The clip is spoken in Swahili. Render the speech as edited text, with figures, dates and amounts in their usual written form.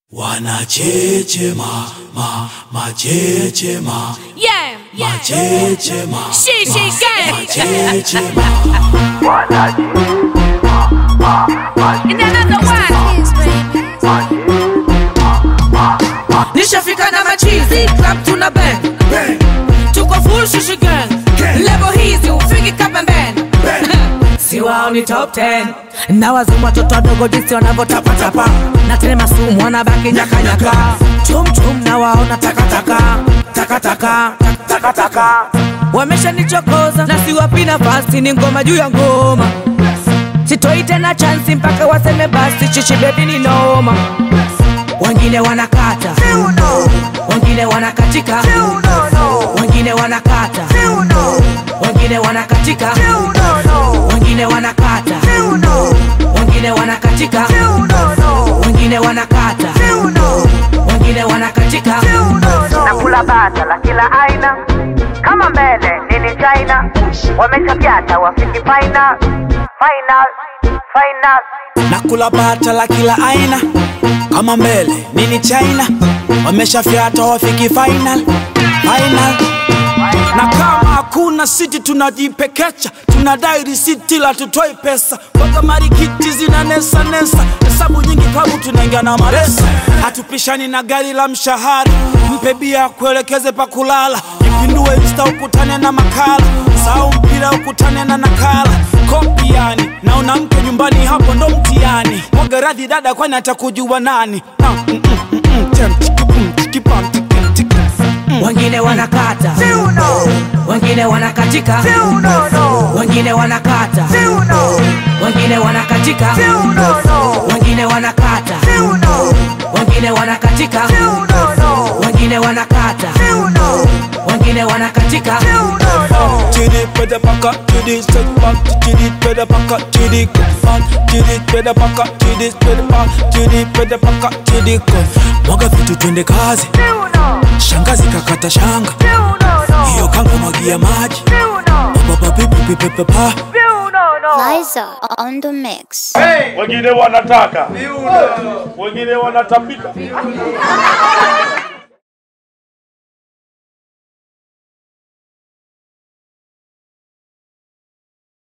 Wanachechema, machechema. Yeah. Machechema. She gang. Machechema. In another one. Nishafika na machizi, club tuna bang. Tuko full shishi gang. Level hizi ufiki kama band. Si wao ni top 10. Na wazimu watoto wadogo jinsi wanavotapa tapa. Na tena masumu wanabaki nyaka nyaka. Chum chum na waona taka taka. Taka taka. Taka taka. Wamesha nichokoza na siwapi nafasi, ni ngoma juu ya ngoma. Sitoi tena chance mpaka waseme basi chichi baby ni noma. Wengine wanakata, wengine wanakatika, wengine wanakata, wengine wanakatika, wengine wanakata, wengine wanakatika, wengine wanakata, wengine wanakatika. Nakula bata la kila aina, kama mbele nini China, wameshapyata wafiki final. Nakula bata la kila aina, kama mbele nini China, wameshafyata wafiki final. Na kama hakuna city tunajipekecha, tunadai risiti la tutoi pesa. Waka marikiti zina nesa, hesabu nyingi klabu tunaingia na maresa. Hatupishani na gari la mshahara, mpe bia kuelekeze pa kulala. Ipindue insta ukutane na makala, sao mpira ukutane na nakala. Kopi yani, na unamke nyumbani hapo ndo mtiani. Mwaga radhi dada kwani atakujua nani. Wengine wanakata, wengine wanakatika, wengine wanakata, wengine wanakatika, wengine wanakata, wengine wanakatika, wengine wanakata, wengine wanakatika. Chidi peda paka, chidi step back, chidi peda paka, chidi come, chidi peda paka, chidi peda paka, chidi peda paka, chidi come. Mwaga vitu twende kazi, shangazi kakata shanga, hiyo kanga mwagia maji, baba pipi pipi pa. Liza on the mix. Wengine wanataka, wengine wanatapika.